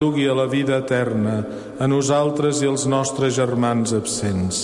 dugui a la vida eterna, a nosaltres i als nostres germans absents.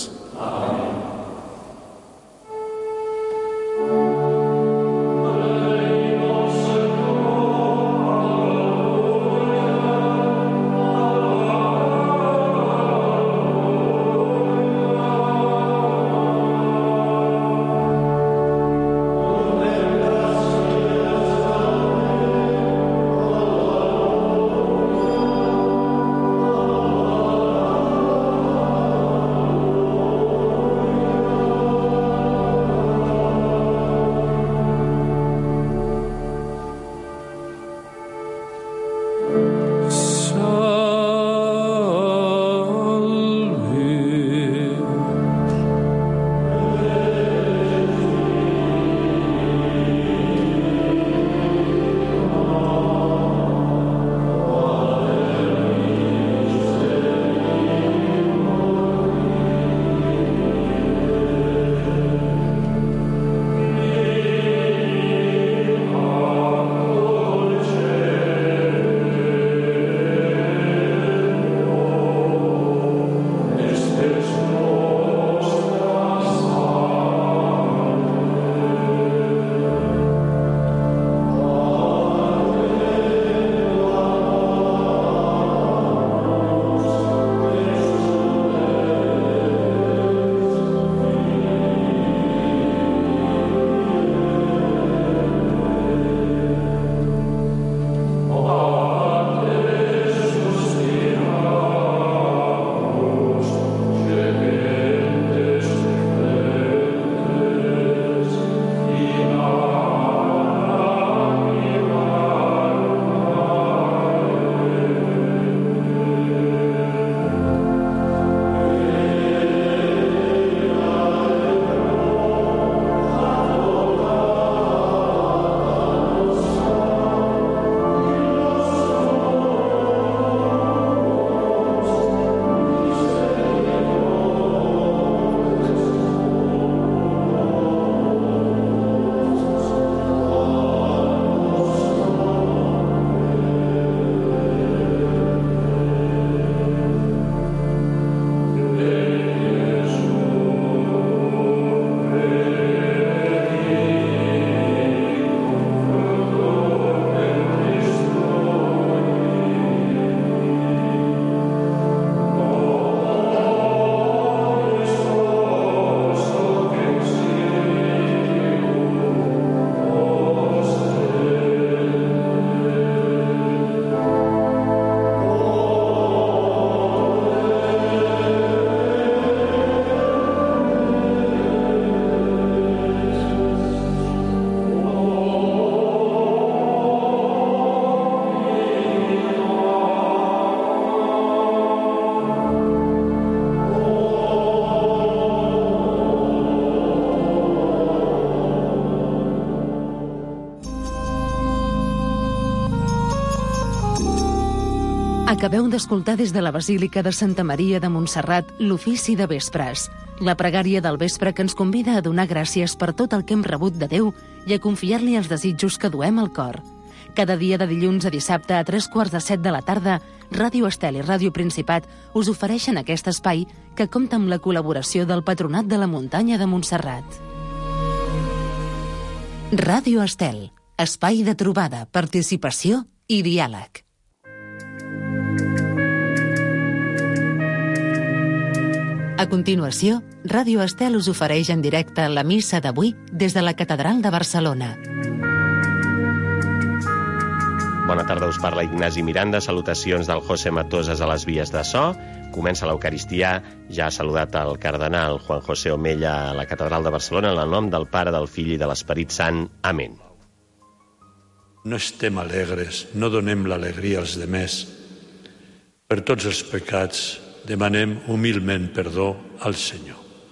Acabeu d'escoltar des de la Basílica de Santa Maria de Montserrat l'ofici de vespres, la pregària del vespre que ens convida a donar gràcies per tot el que hem rebut de Déu i a confiar-li els desitjos que duem al cor. Cada dia de dilluns a dissabte a 3:45 de la tarda, Ràdio Estel i Ràdio Principat us ofereixen aquest espai que compta amb la col·laboració del Patronat de la Muntanya de Montserrat. Ràdio Estel, espai de trobada, participació i diàleg. A continuació, Ràdio Estel us ofereix en directe la missa d'avui des de la Catedral de Barcelona. Bona tarda, us parla Ignasi Miranda. Salutacions del José Matosas a les vies de so. Comença l'Eucaristia. Ja ha saludat el cardenal Juan José Omella a la Catedral de Barcelona en el nom del Pare, del Fill i de l'Esperit Sant. Amén. No estem alegres, no donem l'alegria als demés. Per tots els pecats demanem humilment perdó al Senyor.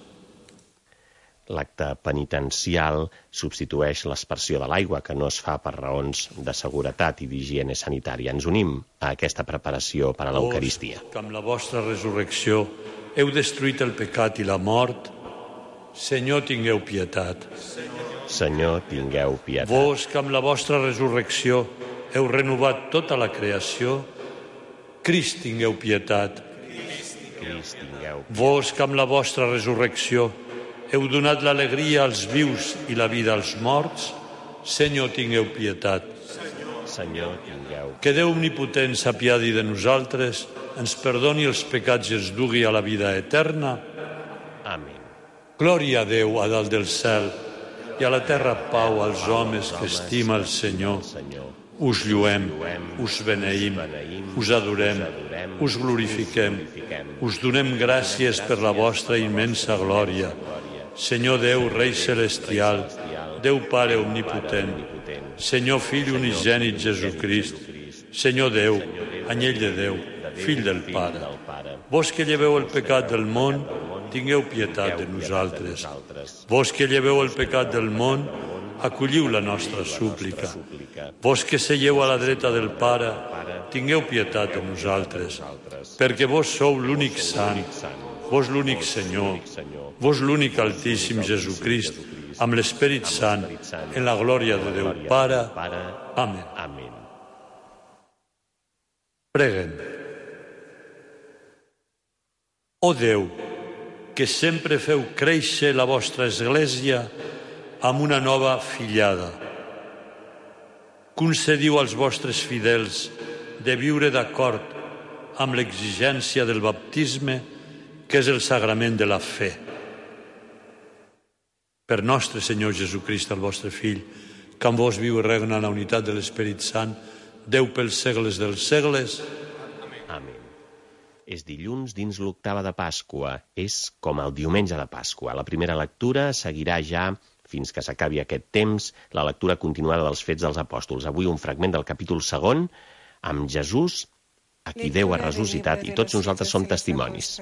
L'acte penitencial substitueix l'aspersió de l'aigua, que no es fa per raons de seguretat i d'higiene sanitària. Ens unim a aquesta preparació per a l'Eucaristia. Vos, que amb la vostra resurrecció heu destruït el pecat i la mort, Senyor, tingueu pietat. Senyor, tingueu pietat. Vos, que amb la vostra resurrecció heu renovat tota la creació, Crist, tingueu pietat. Crist, tingueu. Vos que amb la vostra resurrecció heu donat l'alegria als vius i la vida als morts, Senyor, tingueu pietat. Senyor, tingueu. Que Déu omnipotent s'apiadi de nosaltres, ens perdoni els pecats i ens dugui a la vida eterna. Amén. Glòria a Déu a dalt del cel i a la terra pau als homes que estima el Senyor. Us lluem, us beneïm, us adorem, us glorifiquem, us donem gràcies per la vostra immensa glòria. Senyor Déu, Rei Celestial, Déu Pare Omnipotent, Senyor Fill Unigènit Jesucrist, Senyor Déu, Anyell de Déu, Fill del Pare. Vos que lleveu el pecat del món, tingueu pietat de nosaltres. Vos que lleveu el pecat del món, acolliu la nostra súplica. Vos que seieu a la dreta del Pare, tingueu pietat de nosaltres, perquè vos sou l'únic sant, vos l'únic Senyor, vos l'únic Altíssim Jesucrist, amb l'Esperit Sant, en la glòria de Déu Pare. Amén. Preguen. Ó Déu, que sempre feu créixer la vostra Església amb una nova fillada. Concediu als vostres fidels de viure d'acord amb l'exigència del baptisme, que és el sagrament de la fe. Per nostre Senyor Jesucrist, el vostre Fill, que amb vos viu i regna en la unitat de l'Esperit Sant, Déu pels segles dels segles. Amén. És dilluns dins l'octava de Pasqua. És com el diumenge de Pasqua. La primera lectura seguirà ja, fins que s'acabi aquest temps, la lectura continuada dels Fets dels Apòstols. Avui un fragment del capítol 2, amb Jesús, a qui Déu ha resucitat, i tots nosaltres som testimonis.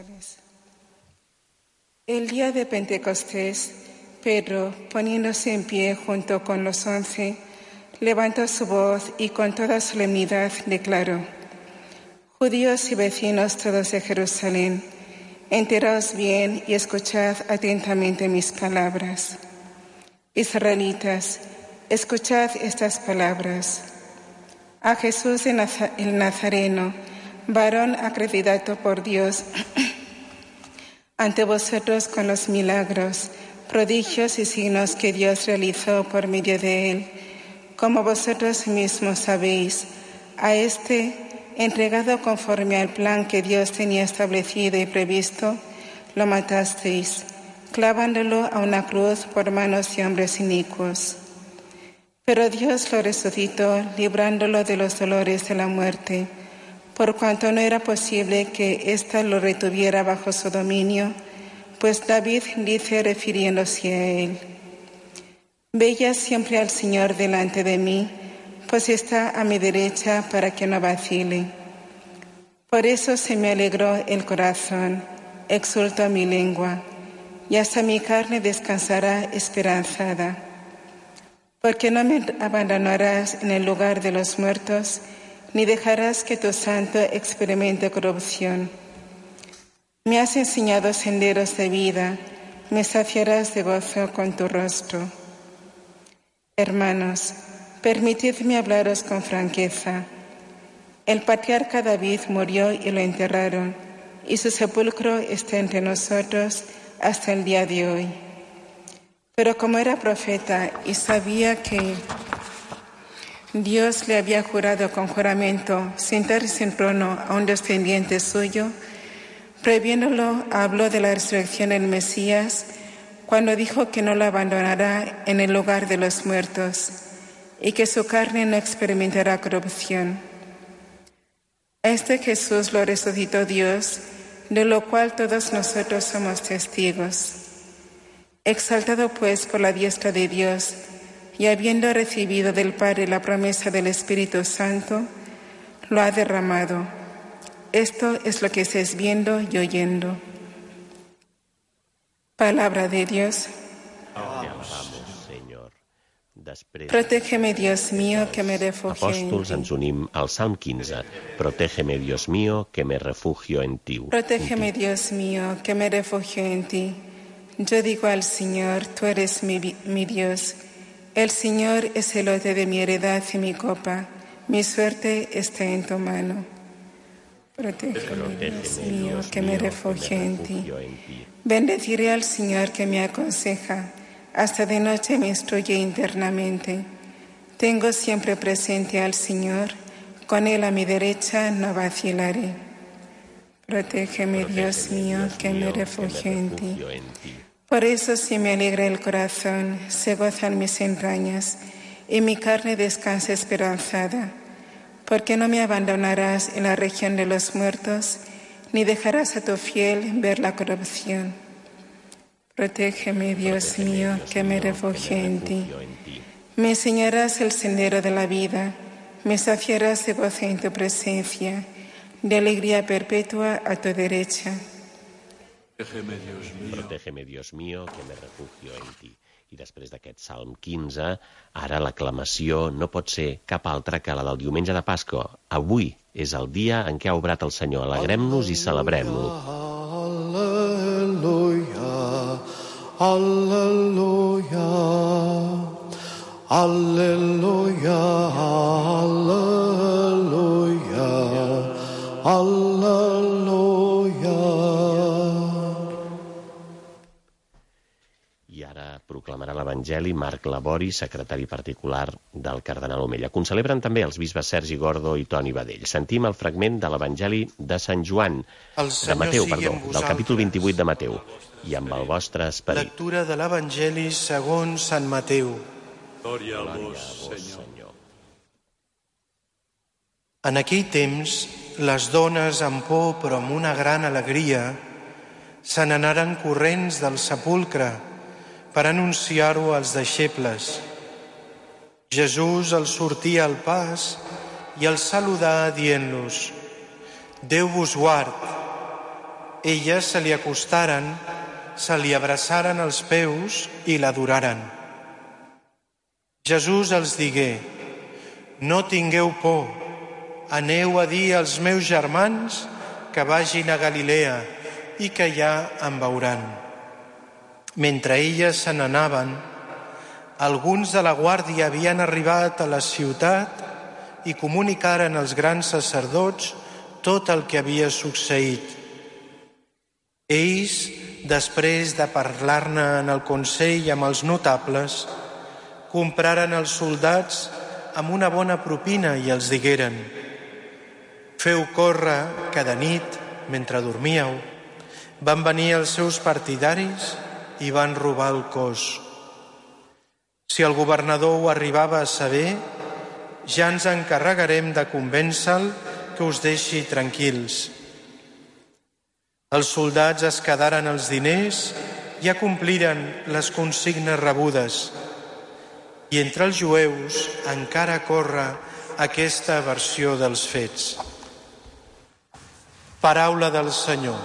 El día de Pentecostés, Pedro, poniéndose en pie junto con los 11, levantó su voz y con toda solemnidad declaró: Judíos y vecinos todos de Jerusalén, enteraos bien y escuchad atentamente mis palabras. Israelitas, escuchad estas palabras. A Jesús el Nazareno, varón acreditado por Dios ante vosotros con los milagros, prodigios y signos que Dios realizó por medio de él, como vosotros mismos sabéis, a este, entregado conforme al plan que Dios tenía establecido y previsto, lo matasteis, clavándolo a una cruz por manos de hombres inicuos. Pero Dios lo resucitó, librándolo de los dolores de la muerte, por cuanto no era posible que ésta lo retuviera bajo su dominio, pues David dice refiriéndose a él: Veía siempre al Señor delante de mí, pues está a mi derecha para que no vacile. Por eso se me alegró el corazón, exultó mi lengua, y hasta mi carne descansará esperanzada. Porque no me abandonarás en el lugar de los muertos, ni dejarás que tu santo experimente corrupción. Me has enseñado senderos de vida, me saciarás de gozo con tu rostro. Hermanos, permitidme hablaros con franqueza. El patriarca David murió y lo enterraron, y su sepulcro está entre nosotros hasta el día de hoy. Pero como era profeta y sabía que Dios le había jurado con juramento sentarse en trono a un descendiente suyo, previéndolo, habló de la resurrección del Mesías, cuando dijo que no lo abandonará en el lugar de los muertos y que su carne no experimentará corrupción. A este Jesús lo resucitó Dios, de lo cual todos nosotros somos testigos. Exaltado pues por la diestra de Dios, y habiendo recibido del Padre la promesa del Espíritu Santo, lo ha derramado. Esto es lo que estáis viendo y oyendo. Palabra de Dios. Protégeme, Dios mío, que me refugio en ti. Apòstols, ens unim al Salm 15. Protégeme, Dios mío, que me refugio en ti. Protégeme, Dios mío, que me refugio en ti. Yo digo al Señor, tú eres mi Dios. El Señor es el lote de mi heredad y mi copa. Mi suerte está en tu mano. Protégeme, Dios mío, que me refugio en ti. Bendeciré al Señor que me aconseja, hasta de noche me instruye internamente. Tengo siempre presente al Señor, con Él a mi derecha no vacilaré. Protégeme, Dios mío, que me refugio en ti. Por eso si me alegra el corazón, se gozan mis entrañas, y mi carne descansa esperanzada. Porque no me abandonarás en la región de los muertos, ni dejarás a tu fiel ver la corrupción. Protégeme, Dios mío, que me refugio en ti. Me enseñarás el sendero de la vida, me saciarás de gozo en tu presencia, de alegría perpetua a tu derecha. Protégeme, Dios mío, que me refugio en ti. I després d'aquest Salm 15, ara l'aclamació no pot ser cap altra que la del diumenge de Pasqua. Avui és el dia en què ha obrat el Senyor. Alegrem-nos i celebrem-lo. Alleluia, alleluia, alleluia, alleluia. I ara proclamarà l'Evangeli Marc Labori, secretari particular del cardenal Omella. Concelebren també els bisbes Sergi Gordo i Toni Badell. Sentim el fragment de l'Evangeli de Sant Joan, de Mateu, del capítol 28 de Mateu. I amb el vostre esperit. Lectura de l'Evangeli segons Sant Mateu. Glòria a vos, Senyor. En aquell temps, les dones amb por però amb una gran alegria se n'anaren corrents del sepulcre per anunciar-ho als deixebles. Jesús els sortia al pas i els saludà dient-los: Déu vos guard. Elles se li acostaren, se li abraçaren els peus i l'adoraren. Jesús els digué: No tingueu por, aneu a dir als meus germans que vagin a Galilea i que allà em veuran. Mentre elles se n'anaven, alguns de la guàrdia havien arribat a la ciutat i comunicaren als grans sacerdots tot el que havia succeït. Ells, després de parlar-ne en el consell amb els notables, compraren els soldats amb una bona propina i els digueren: Feu córrer que de nit, mentre dormíeu, van venir els seus partidaris i van robar el cos. Si el governador ho arribava a saber, ja ens encarregarem de convèncer-lo que us deixi tranquils. Els soldats es quedaren els diners i acompliren les consignes rebudes. I entre els jueus encara corre aquesta versió dels fets. Paraula del Senyor.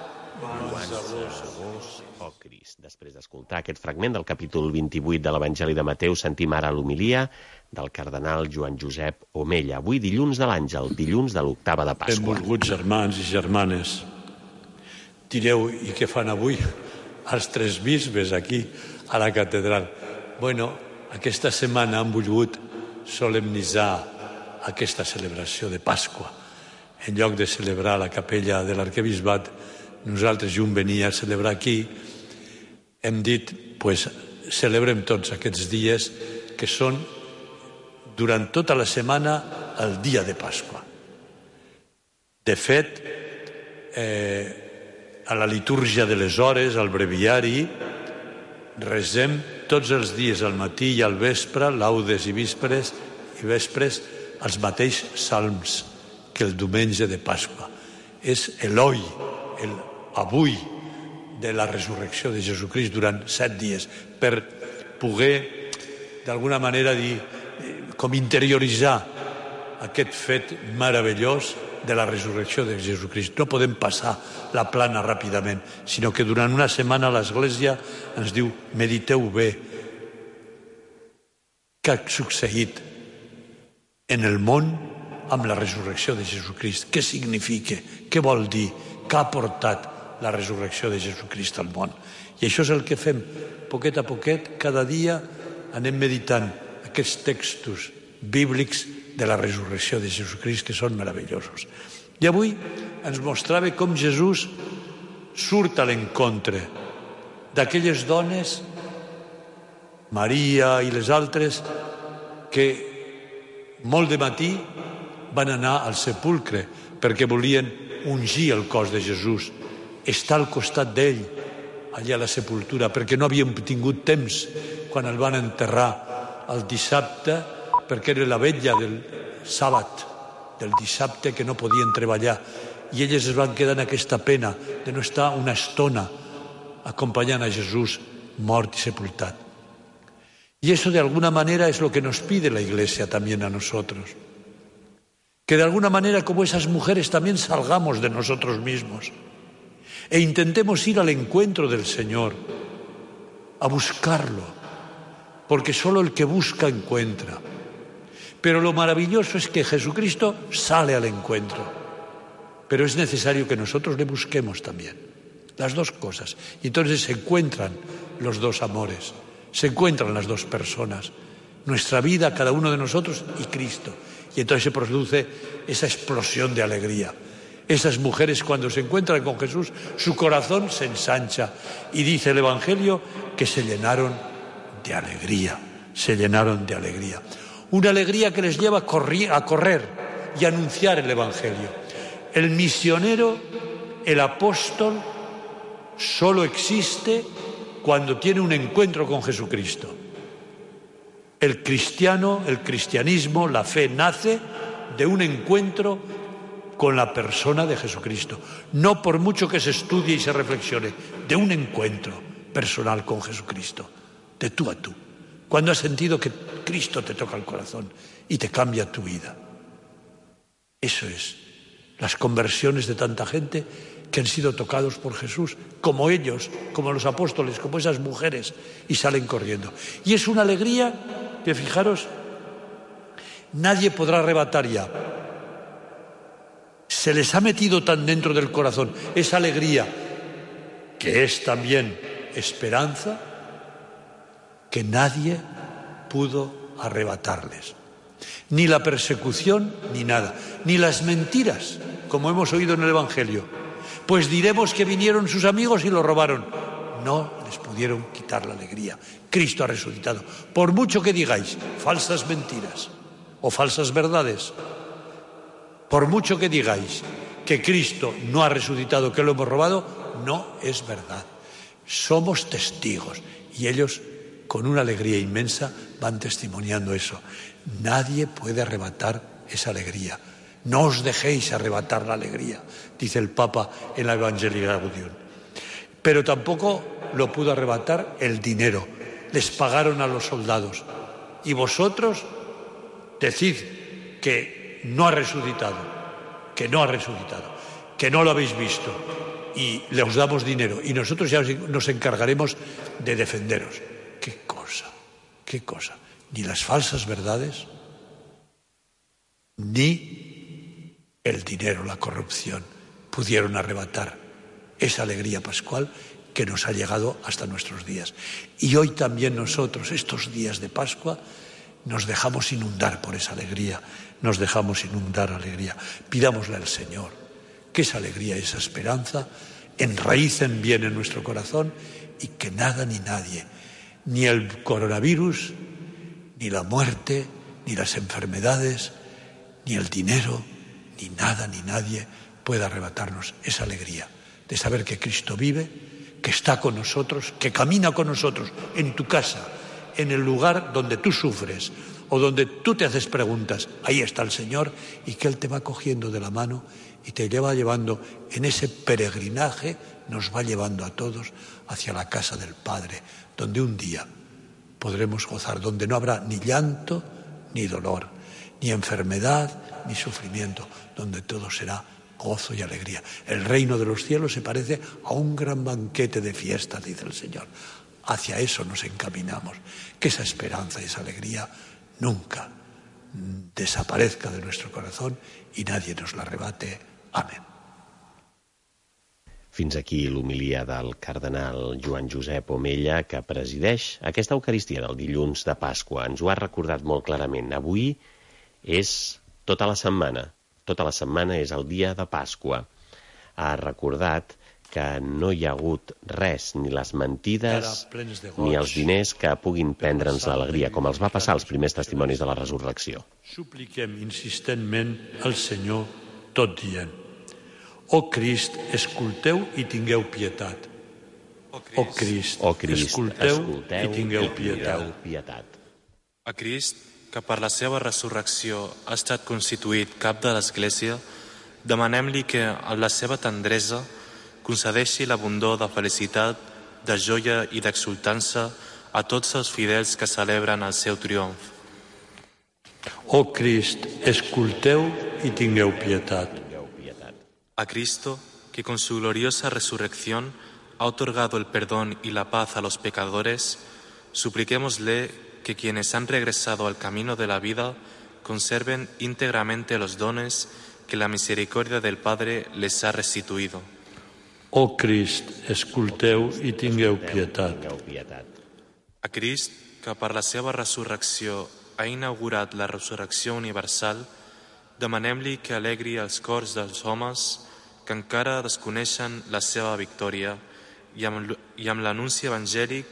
Després d'escoltar aquest fragment del capítol 28 de l'Evangeli de Mateu, sentim ara l'homilia del cardenal Joan Josep Omella. Avui, dilluns de l'Àngel, dilluns de l'octava de Pasqua. Benvolguts germans i germanes, direu, i què fan avui els tres bisbes aquí a la catedral? Bueno, aquesta setmana han volgut solemnitzar aquesta celebració de Pasqua. En lloc de celebrar la capella de l'arquebisbat, nosaltres junts venia a celebrar aquí. Hem dit, pues, celebrem tots aquests dies que són, durant tota la setmana, el dia de Pasqua. De fet, a la litúrgia de les hores, al breviari, resem tots els dies, al matí i al vespre, laudes i vespres, els mateixos salms que el diumenge de Pasqua. És l'oi, l'avui, de la resurrecció de Jesucrist durant 7 dies, per poder, d'alguna manera, com interioritzar aquest fet meravellós de la resurrecció de Jesucrist. No podem passar la plana ràpidament, sinó que durant una setmana l'Església ens diu: mediteu bé què ha succeït en el món amb la resurrecció de Jesucrist. Què significa? Què vol dir? Què ha portat la resurrecció de Jesucrist al món? I això és el que fem, poquet a poquet, cada dia anem meditant aquests textos bíblics de la resurrecció de Jesucrist, que són meravellosos. I avui ens mostrava com Jesús surt a l'encontre d'aquelles dones, Maria i les altres, que molt de matí van anar al sepulcre perquè volien ungir el cos de Jesús, estar al costat d'ell allà a la sepultura, perquè no havien tingut temps quan el van enterrar el dissabte, perquè era la vetlla del sàbat, del dissabte, que no podien treballar, i elles es van quedar en aquesta pena de no estar una estona acompañan a Jesús mort y sepultado. Y eso de alguna manera es lo que nos pide la Iglesia también a nosotros. Que de alguna manera, como esas mujeres, también salgamos de nosotros mismos e intentemos ir al encuentro del Señor, a buscarlo, porque solo el que busca encuentra. Pero lo maravilloso es que Jesucristo sale al encuentro, pero es necesario que nosotros le busquemos también. Las dos cosas. Y entonces se encuentran los dos amores, se encuentran las dos personas, nuestra vida, cada uno de nosotros, y Cristo. Y entonces se produce esa explosión de alegría. Esas mujeres, cuando se encuentran con Jesús, su corazón se ensancha. Y dice el Evangelio que se llenaron de alegría, se llenaron de alegría. Una alegría que les lleva a correr y a anunciar el Evangelio. El misionero, el apóstol, solo existe cuando tiene un encuentro con Jesucristo. El cristiano, el cristianismo, la fe nace de un encuentro con la persona de Jesucristo. No por mucho que se estudie y se reflexione, de un encuentro personal con Jesucristo, de tú a tú. Cuando has sentido que Cristo te toca el corazón y te cambia tu vida. Eso es. Las conversiones de tanta gente que han sido tocados por Jesús, como ellos, como los apóstoles, como esas mujeres, y salen corriendo. Y es una alegría que, fijaros, nadie podrá arrebatar ya. Se les ha metido tan dentro del corazón esa alegría, que es también esperanza, que nadie pudo arrebatarles. Ni la persecución, ni nada. Ni las mentiras, como hemos oído en el Evangelio. Pues diremos que vinieron sus amigos y lo robaron. No les pudieron quitar la alegría. Cristo ha resucitado. Por mucho que digáis falsas mentiras o falsas verdades, por mucho que digáis que Cristo no ha resucitado, que lo hemos robado, no es verdad. Somos testigos y ellos, con una alegría inmensa, van testimoniando eso. Nadie puede arrebatar esa alegría. No os dejéis arrebatar la alegría, dice el Papa en la Evangelii Gaudium. Pero tampoco lo pudo arrebatar el dinero. Les pagaron a los soldados. Y vosotros decid que no ha resucitado, que no ha resucitado, que no lo habéis visto. Y le os damos dinero. Y nosotros ya nos encargaremos de defenderos. ¡Qué cosa! ¡Qué cosa! Ni las falsas verdades, ni el dinero, la corrupción, pudieron arrebatar esa alegría pascual que nos ha llegado hasta nuestros días. Y hoy también nosotros, estos días de Pascua, nos dejamos inundar por esa alegría, nos dejamos inundar alegría. Pidámosle al Señor que esa alegría y esa esperanza enraícen bien en nuestro corazón y que nada ni nadie, ni el coronavirus, ni la muerte, ni las enfermedades, ni el dinero, ni nada ni nadie pueda arrebatarnos esa alegría de saber que Cristo vive, que está con nosotros, que camina con nosotros en tu casa, en el lugar donde tú sufres o donde tú te haces preguntas. Ahí está el Señor y que Él te va cogiendo de la mano y te lleva llevando en ese peregrinaje, nos va llevando a todos hacia la casa del Padre, donde un día podremos gozar, donde no habrá ni llanto ni dolor, ni enfermedad ni sufrimiento, donde todo será gozo y alegría. El reino de los cielos se parece a un gran banquete de fiesta, dice el Señor. Hacia eso nos encaminamos. Que esa esperanza y esa alegría nunca desaparezca de nuestro corazón y nadie nos la arrebate. Amén. Fins aquí l'homilia del cardenal Joan Josep Omella, que presideix aquesta Eucaristia del dilluns de Pasqua. Ens ho ha recordat molt clarament. Avui és tota la setmana tota la setmana és el dia de Pasqua. Ha recordat que no hi ha hagut res, ni les mentides ni els diners que puguin prendre'ns l'alegria, com els va passar als primers testimonis de la resurrecció. Supliquem insistentment al Senyor tot dient: «O Crist, escolteu i tingueu pietat. O Crist, escolteu i tingueu pietat». A Crist, que per la seva resurrecció ha estat constituït cap de l'Església, demanem-li que, amb la seva tendresa, concedeixi l'abundor de felicitat, de joia i d'exultança a tots els fidels que celebren el seu triomf. O Crist, escolteu i tingueu pietat. A Cristo, que con su gloriosa resurrección ha otorgado el perdón y la paz a los pecadores, supliquémosle que quienes han regresado al camino de la vida conserven íntegramente los dones que la misericordia del Padre les ha restituido. O Crist, escolteu i tingueu pietat. A Crist, que per la seva resurrecció ha inaugurat la resurrecció universal, demanem-li que alegri els cors dels homes que encara desconeixen la seva victòria i amb l'anunci evangèlic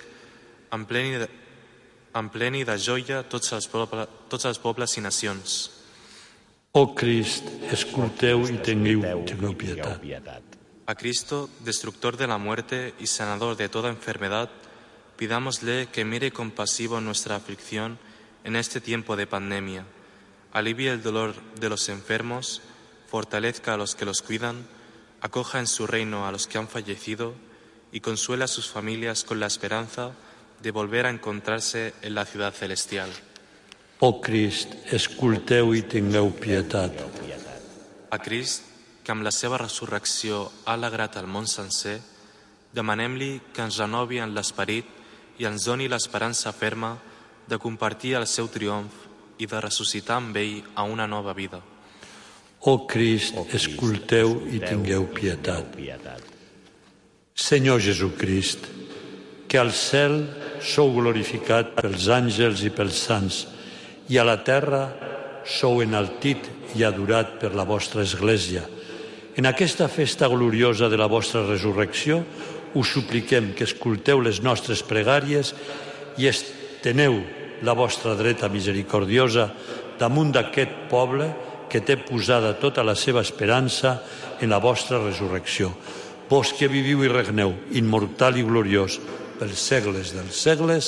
empleni de joia tots els pobles i nacions. O Crist, escolteu i tingueu pietat. A Cristo, destructor de la muerte y sanador de toda enfermedad, pidámosle que mire compasivo nuestra aflicción en este tiempo de pandemia, alivie el dolor de los enfermos, fortalezca a los que los cuidan, acoja en su reino a los que han fallecido y consuela a sus familias con la esperanza de volver a encontrarse en la ciudad celestial. O Crist, escolteu i tingueu pietat. A Crist, que amb la seva resurrecció ha alegrat el món sencer, demanem-li que ens renovi en l'esperit i ens doni l'esperança ferma de compartir el seu triomf i de ressuscitar amb ell a una nova vida. O Crist, escolteu i tingueu pietat. Senyor Jesucrist, que al cel sou glorificat pels àngels i pels sants, i a la terra sou enaltit i adorat per la vostra Església. En aquesta festa gloriosa de la vostra resurrecció, us supliquem que escolteu les nostres pregàries i esteneu la vostra dreta misericordiosa damunt d'aquest poble que té posada tota la seva esperança en la vostra resurrecció. Vos que viviu i regneu, immortal i gloriós, pels segles dels segles.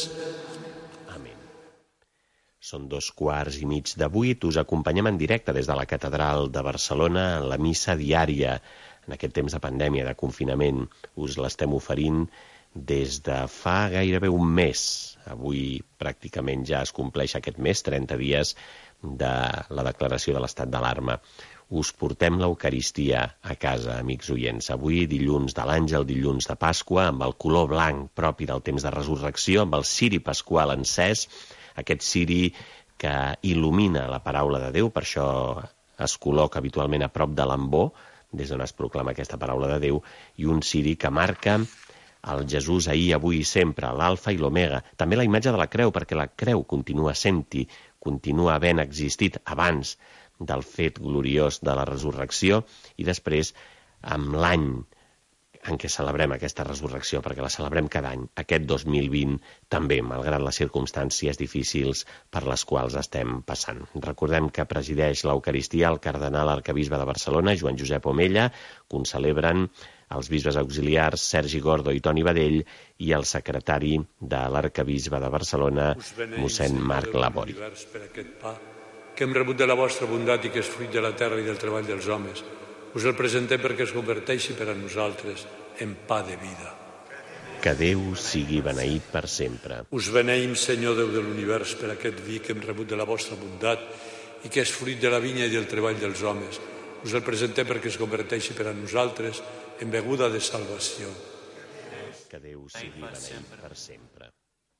Són 2:15 us acompanyem en directe des de la Catedral de Barcelona en la missa diària. En aquest temps de pandèmia, de confinament, us l'estem oferint des de fa gairebé un mes. Avui pràcticament ja es compleix aquest mes, 30 dies de la declaració de l'estat d'alarma. Us portem l'Eucaristia a casa, amics oients. Avui, dilluns de l'Àngel, dilluns de Pasqua, amb el color blanc propi del temps de resurrecció, amb el ciri pasqual encès, aquest ciri que il·lumina la paraula de Déu, per això es col·loca habitualment a prop de l'ambó, des d'on es proclama aquesta paraula de Déu, i un ciri que marca el Jesús ahir, avui i sempre, l'alfa i l'omega. També la imatge de la creu, perquè la creu continua sent-hi, continua havent existit abans del fet gloriós de la resurrecció i després amb l'any en què celebrem aquesta resurrecció, perquè la celebrem cada any, aquest 2020 també, malgrat les circumstàncies difícils per les quals estem passant. Recordem que presideix l'Eucaristia el cardenal arquebisbe de Barcelona, Joan Josep Omella, que ho celebren els bisbes auxiliars Sergi Gordo i Toni Badell i el secretari de l'arquebisbe de Barcelona, mossèn Marc Labori. Que hem rebut de la vostra bondat i que és fruit de la terra i del treball dels homes. Us el presentem perquè es converteixi per a nosaltres en pa de vida. Que Déu sigui beneït per sempre. Us beneïm, Senyor Déu de l'univers, per aquest vi que hem rebut de la vostra bondat i que és fruit de la vinya i del treball dels homes. Us el presentem perquè es converteixi per a nosaltres en beguda de salvació. Que Déu sigui beneït per sempre.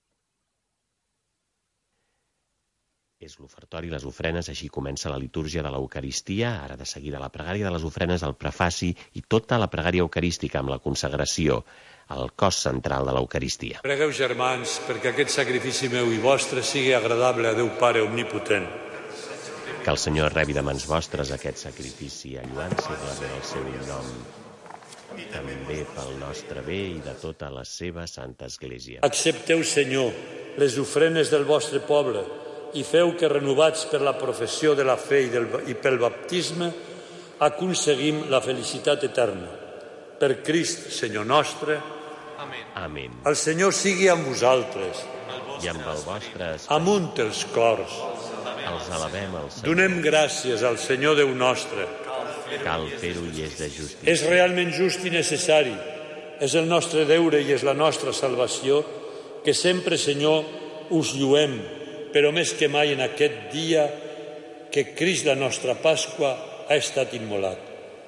És l'ofertori i les ofrenes, així comença la litúrgia de l'Eucaristia, ara de seguida la pregària de les ofrenes, el prefaci i tota la pregària eucarística amb la consagració, el cos central de l'Eucaristia. Pregueu, germans, perquè aquest sacrifici meu i vostre sigui agradable a Déu Pare Omnipotent. Que el Senyor rebi de mans vostres aquest sacrifici, alluant-se en el seu nom, també pel nostre bé i de tota la seva santa Església. Accepteu, Senyor, les ofrenes del vostre poble i feu que, renovats per la professió de la fe i pel baptisme, aconseguim la felicitat eterna. Per Crist, Senyor nostre. Amén. El Senyor sigui amb vosaltres. I amb el vostre esperit. Amunt els cors. Els alabem al Senyor. Donem gràcies al Senyor Déu nostre. Cal fer-ho i és de justícia. És realment just i necessari. És el nostre deure i és la nostra salvació que sempre, Senyor, us lluem, però més que mai en aquest dia que Crist, la nostra Pasqua, ha estat immolat.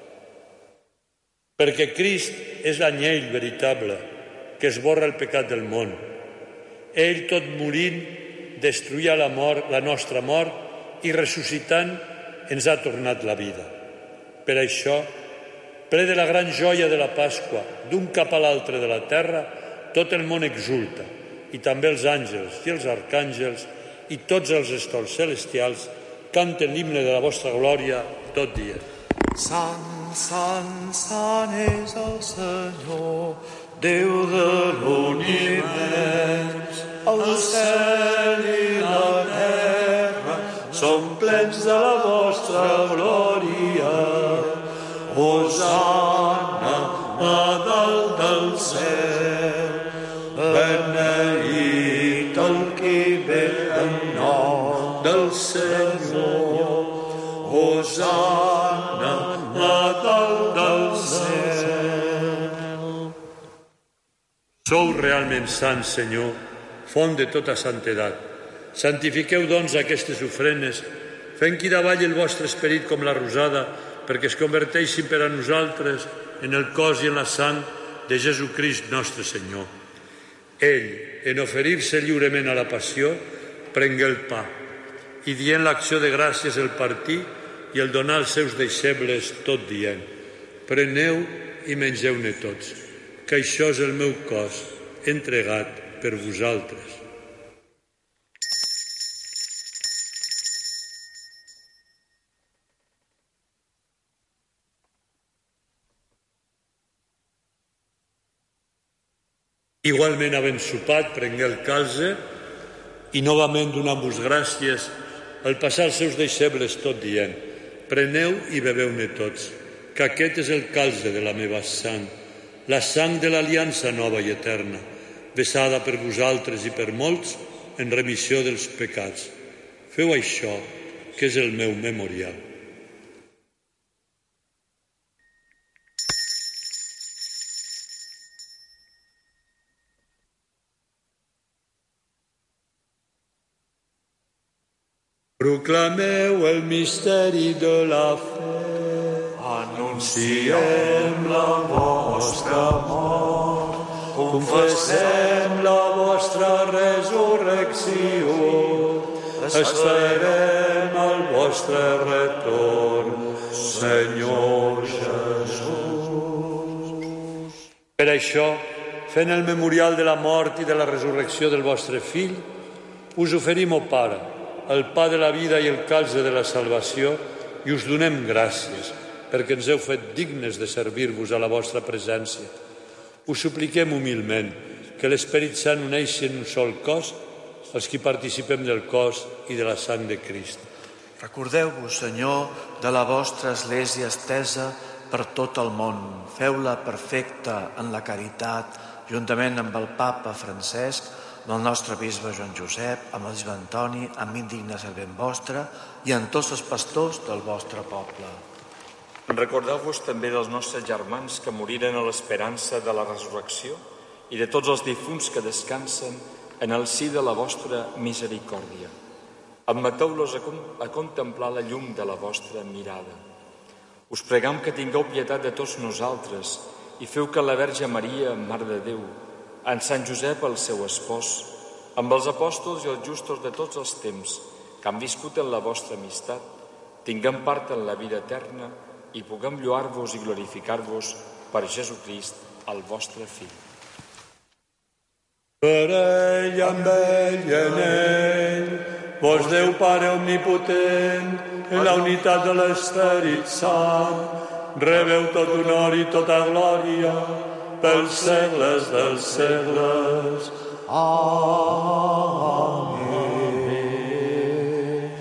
Perquè Crist és l'anyell veritable que esborra el pecat del món. Ell, tot morint, destruïa la nostra mort i ressuscitant ens ha tornat la vida. Per això, ple de la gran joia de la Pasqua, d'un cap a l'altre de la terra, tot el món exulta, i també els àngels i els arcàngels i tots els estols celestials canten l'himne de la vostra glòria tot dient. Sant, sant, sant és el Senyor, Déu de l'univers. El cel i la terra són plens de la vostra glòria. Hosanna a dalt del cel, beneït el qui ve en nom del Senyor. Hosanna a dalt del cel. Sou realment sants, Senyor, font de tota santedat. Santifiqueu, doncs, aquestes ofrenes, fent que davalli el vostre esperit com la rosada, perquè es converteixin per a nosaltres en el cos i en la sang de Jesucrist nostre Senyor. Ell, en oferir-se lliurement a la passió, prengué el pa i, dient l'acció de gràcies, el partí i el donar als seus deixebles, tot dient: preneu i mengeu-ne tots, que això és el meu cos entregat per vosaltres. Igualment, havent sopat, prengué el calze i novament donant-vos gràcies, al passar als seus deixebles, tot dient: preneu i beveu-ne tots, que aquest és el calze de la meva sang, la sang de l'aliança nova i eterna, vessada per vosaltres i per molts en remissió dels pecats. Feu això, que és el meu memorial. Proclameu el misteri de la fe. Anunciem la vostra mort, confessem la vostra resurrecció, esperem el vostre retorn, Senyor Jesús. Per això, fent el memorial de la mort i de la resurrecció del vostre Fill, us oferim, o Pare, el pa de la vida i el calze de la salvació, i us donem gràcies, perquè ens heu fet dignes de servir-vos a la vostra presència. Us supliquem humilment que l'Esperit Sant uneixi en un sol cos els qui participem del cos i de la sang de Crist. Recordeu-vos, Senyor, de la vostra Església estesa per tot el món. Feu-la perfecta en la caritat, juntament amb el Papa Francesc, amb el nostre bisbe Joan Josep, amb el bisbe Antoni, amb indigne servent vostre i amb tots els pastors del vostre poble. Recordeu-vos també dels nostres germans que moriren a l'esperança de la resurrecció i de tots els difunts que descansen en el si de la vostra misericòrdia. Admeteu-los a contemplar la llum de la vostra mirada. Us pregam que tingueu pietat de tots nosaltres i feu que la Verge Maria, Mare de Déu, en Sant Josep, el seu espòs, amb els apòstols i els justos de tots els temps que han viscut en la vostra amistat, tinguem part en la vida eterna i puguem lloar-vos i glorificar-vos per Jesucrist, el vostre Fill. Per ell, amb ell i en ell, vos Déu Pare omnipotent, en la unitat de l'Esperit Sant, rebeu tot honor i tota glòria pels segles dels segles. Amén.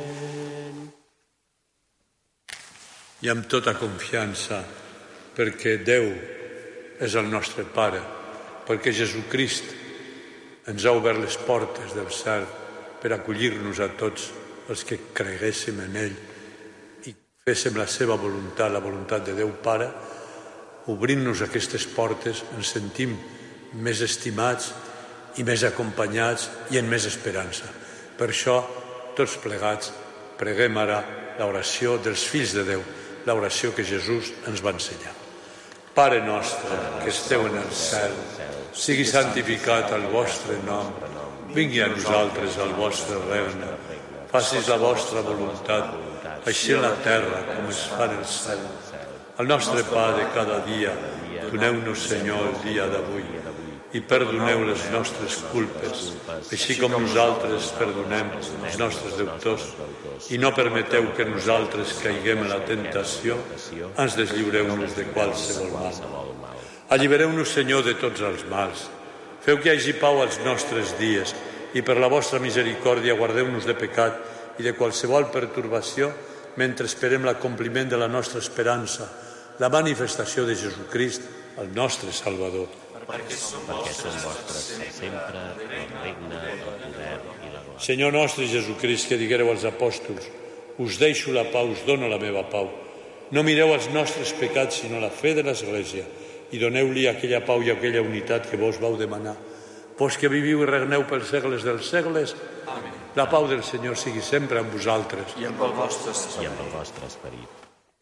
I amb tota confiança, perquè Déu és el nostre Pare, perquè Jesucrist ens ha obert les portes del cel per acollir-nos a tots els que creguéssim en ell i féssim la seva voluntat, la voluntat de Déu Pare. Obrint-nos aquestes portes ens sentim més estimats i més acompanyats i amb més esperança. Per això, tots plegats, preguem ara l'oració dels fills de Déu, l'oració que Jesús ens va ensenyar. Pare nostre, que esteu en el cel, sigui santificat el vostre nom, vingui a nosaltres el vostre regne, facis la vostra voluntat, així en la terra com es fa en el cel. El nostre pa de cada dia, doneu-nos, Senyor, el dia d'avui, i perdoneu les nostres culpes, així com nosaltres perdonem els nostres deutors, i no permeteu que nosaltres caiguem en la tentació, ens deslliureu-nos de qualsevol mal. Allibereu-nos, Senyor, de tots els mals. Feu que hi hagi pau als nostres dies i per la vostra misericòrdia guardeu-nos de pecat i de qualsevol pertorbació mentre esperem l'acompliment de la nostra esperança, la manifestació de Jesucrist, el nostre Salvador. Perquè són vostres sempre el regne, el poder i la glòria. Senyor nostre Jesucrist, que diguéreu als apòstols, us deixo la pau, us dono la meva pau. No mireu els nostres pecats, sinó la fe de l'Església, i doneu-li aquella pau i aquella unitat que vos vau demanar. Vos que viviu i regneu pels segles dels segles, amén. La pau del Senyor sigui sempre amb vosaltres. I amb el vostre esperit. I amb el vostre esperit.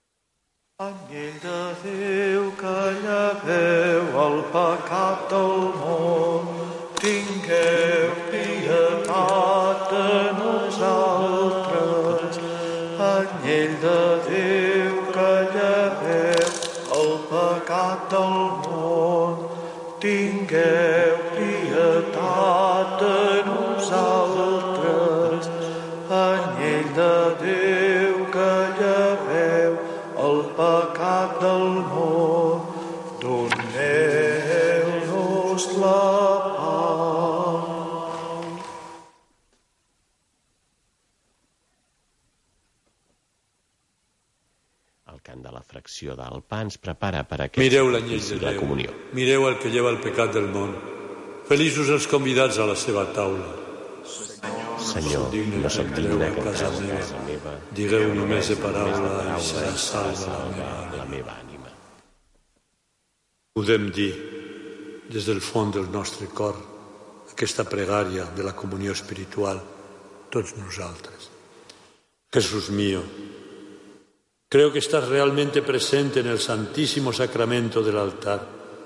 Anyell de Déu que lleveu el pecat del món, tingueu pietat de nosaltres. Anyell de Déu que lleveu el pecat del món, tingueu pietat de nosaltres. Anyell de Déu que lleveu el pecat del món, doneu-nos la pau. El cant de la fracció del pa ens prepara per aquest Mireu l'anyell de la Déu, comunió. mireu el que lleva el pecat del món. Feliços els convidats a la seva taula. Senyor, no soc digne que entreu a casa meva. Digueu només de paraula i serà salva la meva ànima. Podem dir, des del fons del nostre cor, aquesta pregària de la comunió espiritual, tots nosaltres. Jesús mío, creo que estás realmente presente en el Santísimo Sacramento del altar.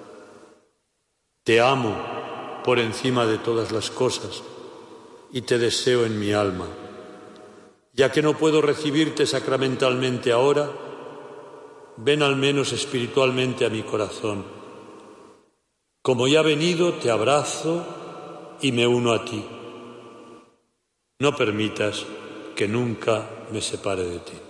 Te amo por encima de todas las cosas y te deseo en mi alma. Ya que no puedo recibirte sacramentalmente ahora, ven al menos espiritualmente a mi corazón. Como ya he venido, te abrazo y me uno a ti. No permitas que nunca me separe de ti.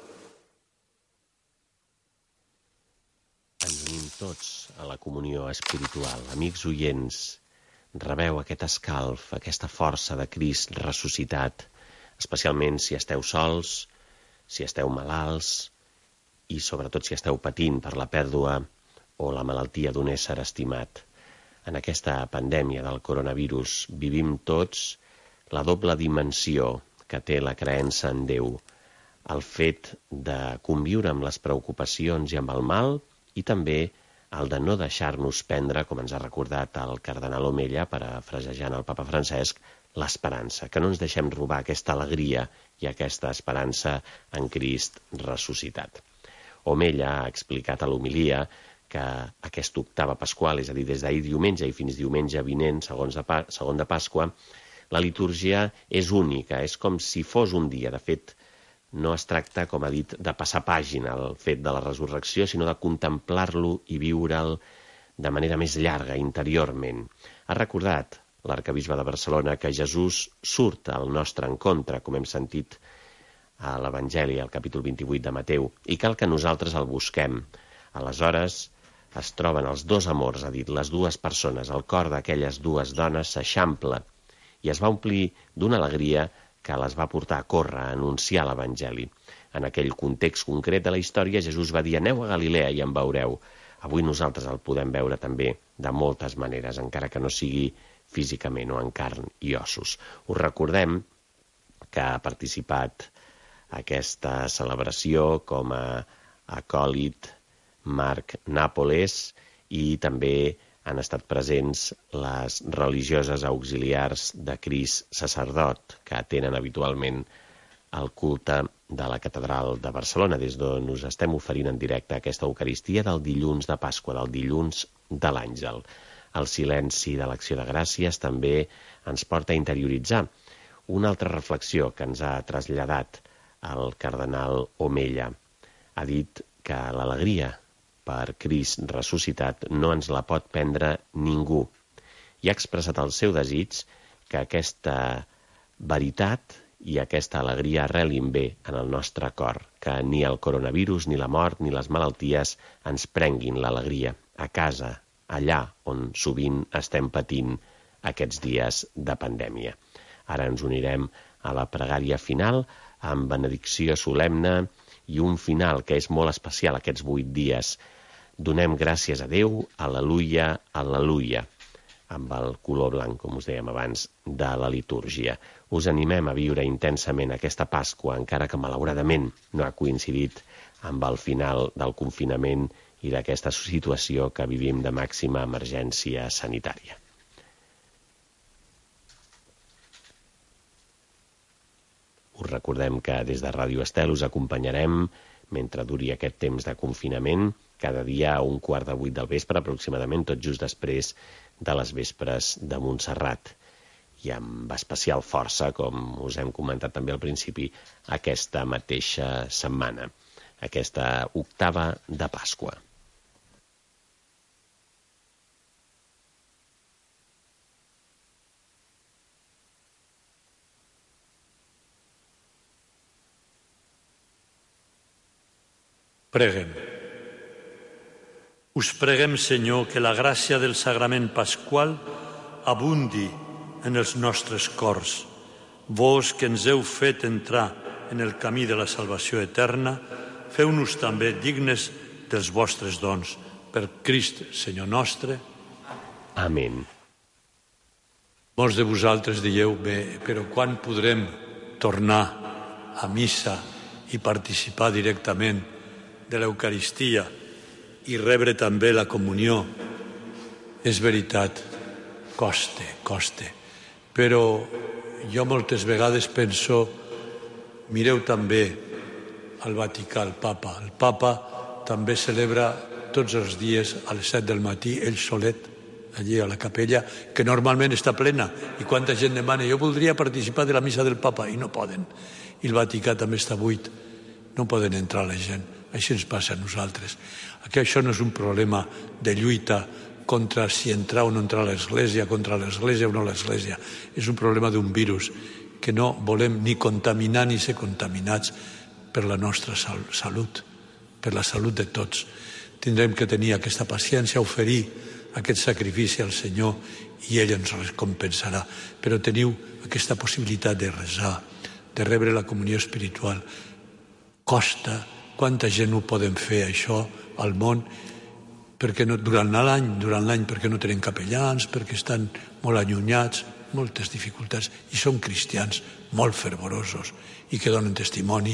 Ens unim tots a la comunió espiritual. Amics oients, rebeu aquest escalf, aquesta força de Crist ressuscitat, especialment si esteu sols, si esteu malalts i sobretot si esteu patint per la pèrdua o la malaltia d'un ésser estimat. En aquesta pandèmia del coronavirus vivim tots la doble dimensió que té la creença en Déu, el fet de conviure amb les preocupacions i amb el mal i també el de no deixar-nos prendre, com ens ha recordat el cardenal Omella, parafrasejant el papa Francesc, l'esperança, que no ens deixem robar aquesta alegria i aquesta esperança en Crist ressuscitat. Omella ha explicat a l'homilia que aquesta octava pasqual, és a dir, des d'ahir diumenge i fins diumenge vinent, segon de Pasqua, la litúrgia és única, és com si fos un dia. De fet, no es tracta, com ha dit, de passar pàgina al fet de la resurrecció, sinó de contemplar-lo i viure'l de manera més llarga, interiorment. Ha recordat l'arcabisbe de Barcelona que Jesús surt al nostre encontre, com hem sentit a l'Evangeli, al capítol 28 de Mateu, i cal que nosaltres el busquem. Aleshores es troben els dos amors, ha dit, les dues persones, el cor d'aquelles dues dones s'eixampla i es va omplir d'una alegria que les va portar a córrer, a anunciar l'Evangeli. En aquell context concret de la història, Jesús va dir: aneu a Galilea i em veureu. Avui nosaltres el podem veure també de moltes maneres, encara que no sigui físicament o en carn i ossos. Us recordem que ha participat aquesta celebració com a acòlit Marc Nàpoles i també han estat presents les religioses auxiliars de Crist Sacerdot, que atenen habitualment el culte de la Catedral de Barcelona, des d'on us estem oferint en directe aquesta Eucaristia del dilluns de Pasqua, del dilluns de l'Àngel. El silenci de l'Acció de Gràcies també ens porta a interioritzar una altra reflexió que ens ha traslladat el cardenal Omella. Ha dit que l'alegria per Crist ressuscitat no ens la pot prendre ningú i ha expressat el seu desig que aquesta veritat i aquesta alegria arrelin bé en el nostre cor, que ni el coronavirus, ni la mort, ni les malalties ens prenguin l'alegria a casa, allà on sovint estem patint aquests dies de pandèmia. Ara ens unirem a la pregària final amb benedicció solemne i un final que és molt especial aquests 8 dies. Donem gràcies a Déu, al·leluia, al·leluia, amb el color blanc, com us dèiem abans, de la litúrgia. Us animem a viure intensament aquesta Pasqua, encara que malauradament no ha coincidit amb el final del confinament i d'aquesta situació que vivim de màxima emergència sanitària. Us recordem que des de Ràdio Estel us acompanyarem mentre duri aquest temps de confinament, cada dia a 7:15 del vespre, aproximadament, tot just després de les vespres de Montserrat. I amb especial força, com us hem comentat també al principi, aquesta mateixa setmana, aquesta octava de Pasqua. Preguem. Us preguem, Senyor, que la gràcia del sagrament pasqual abundi en els nostres cors. Vos que ens heu fet entrar en el camí de la salvació eterna, feu-nos també dignes dels vostres dons. Per Crist, Senyor nostre. Amén. Molts de vosaltres dieu, bé, però quan podrem tornar a missa i participar directament de l'Eucaristia i rebre també la comunió? És veritat, costa. Però jo moltes vegades penso, mireu també al Vaticà, el Papa. El Papa també celebra tots els dies a les 7 del matí, ell solet, allí a la capella, que normalment està plena. I quanta gent demana, jo voldria participar de la missa del Papa, i no poden. I el Vaticà també està buit, no poden entrar la gent. Així ens passa a nosaltres. Que això no és un problema de lluita contra si entrar o no entrar a l'Església, contra l'Església o no l'Església. És un problema d'un virus que no volem ni contaminar ni ser contaminats per la nostra salut, per la salut de tots. Tindrem que tenir aquesta paciència, oferir aquest sacrifici al Senyor i ell ens recompensarà. Però teniu aquesta possibilitat de resar, de rebre la comunió espiritual. Costa. Quanta gent ho poden fer, això, al món, perquè no, durant l'any, perquè no tenen capellans, perquè estan molt allunyats, moltes dificultats, i són cristians molt fervorosos i que donen testimoni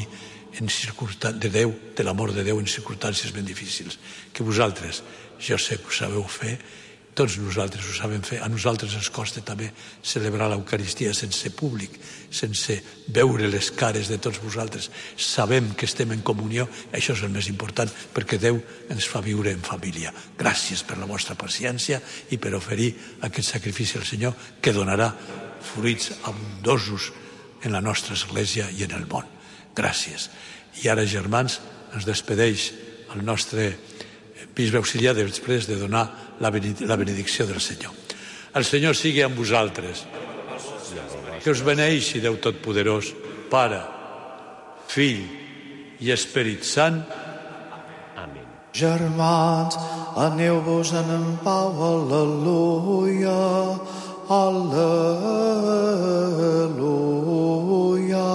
de Déu, de l'amor de Déu en circumstàncies ben difícils. Que vosaltres, jo sé que ho sabeu fer, tots nosaltres ho sabem fer. A nosaltres ens costa també celebrar l'Eucaristia sense públic, sense veure les cares de tots vosaltres. Sabem que estem en comunió, això és el més important, perquè Déu ens fa viure en família. Gràcies per la vostra paciència i per oferir aquest sacrifici al Senyor, que donarà fruits abundosos en la nostra Església i en el món. Gràcies. I ara, germans, ens despedeix el nostre bisbe auxiliar després de donar la benedicció del Senyor. El Senyor sigui amb vosaltres. Que us beneixi, Déu Totpoderós, Pare, Fill i Esperit Sant. Amén. Germans, aneu-vos-en en pau, al·leluia, al·leluia.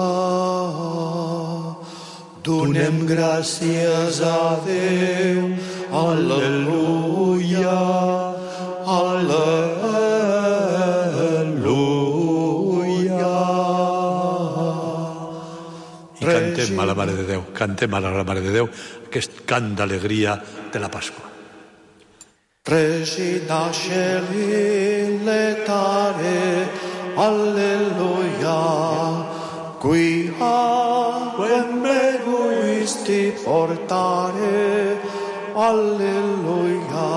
Donem gràcies a Déu, al·leluia, al·leluia. I cantem a la Mare de Déu, cantem a la Mare de Déu aquest cant d'alegria de la Pasqua. Regina Celi letare, alleluia, qui quem meruisti portare, alleluia,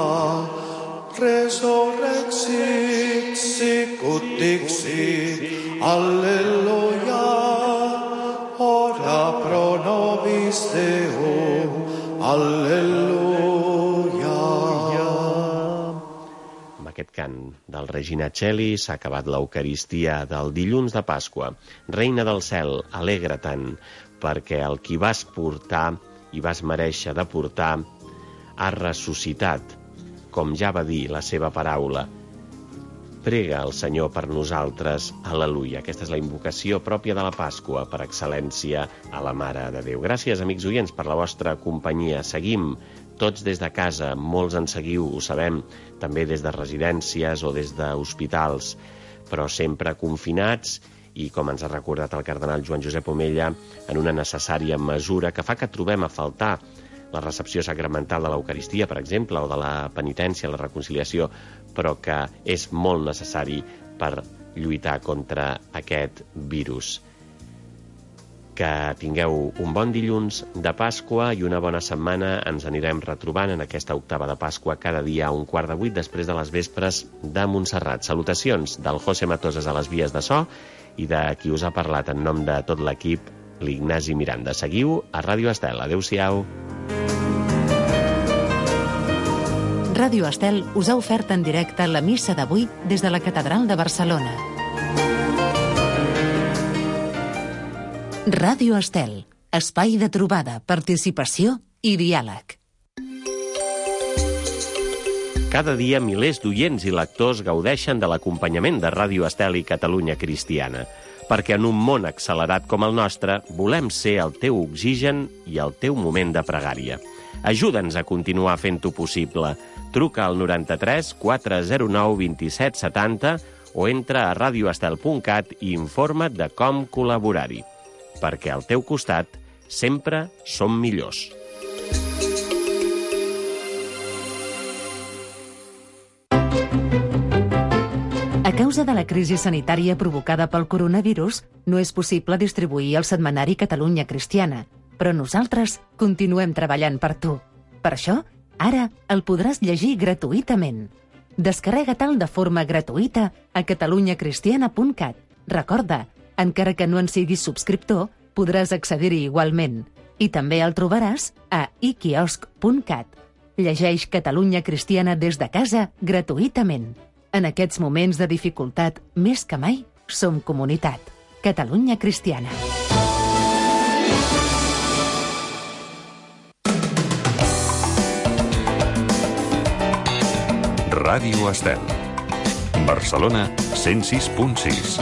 resurrexit sicut dixit, alleluia, ora pro nobis Deum, alleluia. Amb aquest cant del Regina Celi s'ha acabat l'Eucaristia del dilluns de Pasqua. Reina del cel, alegra-te'n, perquè el qui vas portar i vas mereixer de portar ha ressuscitat, com ja va dir la seva paraula. Prega el Senyor per nosaltres, al·leluia. Aquesta és la invocació pròpia de la Pasqua, per excel·lència a la Mare de Déu. Gràcies, amics oients, per la vostra companyia. Seguim tots des de casa, molts en seguiu, ho sabem, també des de residències o des d'hospitals, però sempre confinats i, com ens ha recordat el cardenal Joan Josep Omella, en una necessària mesura que fa que trobem a faltar la recepció sacramental de l'Eucaristia, per exemple, o de la penitència, la reconciliació, però que és molt necessari per lluitar contra aquest virus. Que tingueu un bon dilluns de Pasqua i una bona setmana. Ens anirem retrobant en aquesta octava de Pasqua cada dia a 7:15 després de les vespres de Montserrat. Salutacions del José Matosas a les vies de so i de qui us ha parlat en nom de tot l'equip, l'Ignasi Miranda. Seguiu a Ràdio Estel. Adéu-siau. Ràdio Estel us ha ofert en directe la missa d'avui des de la Catedral de Barcelona. Ràdio Estel, espai de trobada, participació i diàleg. Cada dia milers d'oients i lectors gaudeixen de l'acompanyament de Ràdio Estel i Catalunya Cristiana, perquè en un món accelerat com el nostre volem ser el teu oxigen i el teu moment de pregària. Ajuda'ns a continuar fent-ho possible. Truca al 93 409 27 70 o entra a radioestel.cat i informa't de com col·laborar-hi. Perquè al teu costat sempre som millors. A causa de la crisi sanitària provocada pel coronavirus, no és possible distribuir el setmanari Catalunya Cristiana, però nosaltres continuem treballant per tu. Per això, ara el podràs llegir gratuïtament. Descarrega-te'l de forma gratuïta a catalunyacristiana.cat. Recorda, encara que no en siguis subscriptor, podràs accedir-hi igualment. I també el trobaràs a iquiosc.cat. Llegeix Catalunya Cristiana des de casa gratuïtament. En aquests moments de dificultat, més que mai, som comunitat. Catalunya Cristiana. Ràdio Estel. Barcelona 106.6.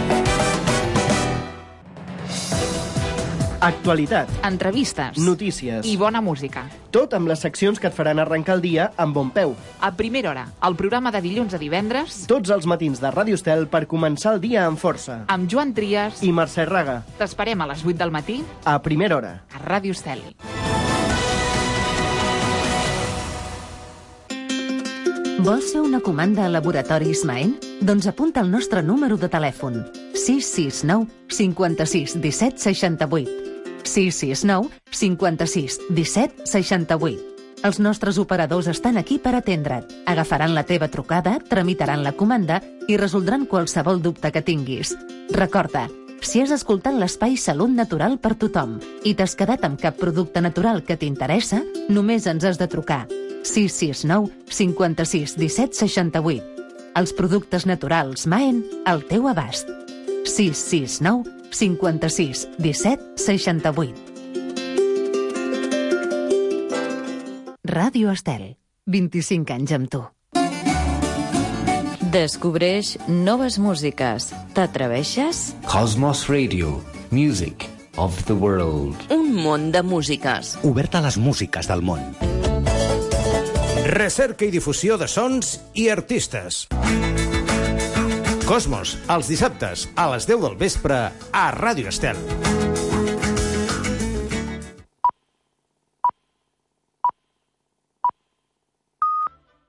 Actualitat, entrevistes, notícies i bona música. Tot amb les seccions que et faran arrencar el dia amb bon peu. A primera hora, el programa de dilluns a divendres. Tots els matins de Ràdio Estel per començar el dia amb força. Amb Joan Trias i Mercè Raga. T'esperem a les 8 del matí. A primera hora. A Ràdio Estel. Vols fer una comanda a Laboratoris Maen? Doncs apunta el nostre número de telèfon. 669 56 17 68. 669 56 17 68. Els nostres operadors estan aquí per atendre't. Agafaran la teva trucada, tramitaran la comanda i resoldran qualsevol dubte que tinguis. Recorda, si has escoltat l'espai Salut Natural per tothom i t'has quedat amb cap producte natural que t'interessa, només ens has de trucar. 669 56 17 68. Els productes naturals Maen al teu abast. 669 56 17 68. Ràdio Estel. 25 anys amb tu. Descobreix noves músiques. T'atreveixes? Cosmos Radio. Music of the world. Un món de músiques. Obert a les músiques del món. Recerca i difusió de sons i artistes. Cosmos, els dissabtes a les 10 del vespre a Ràdio Estel.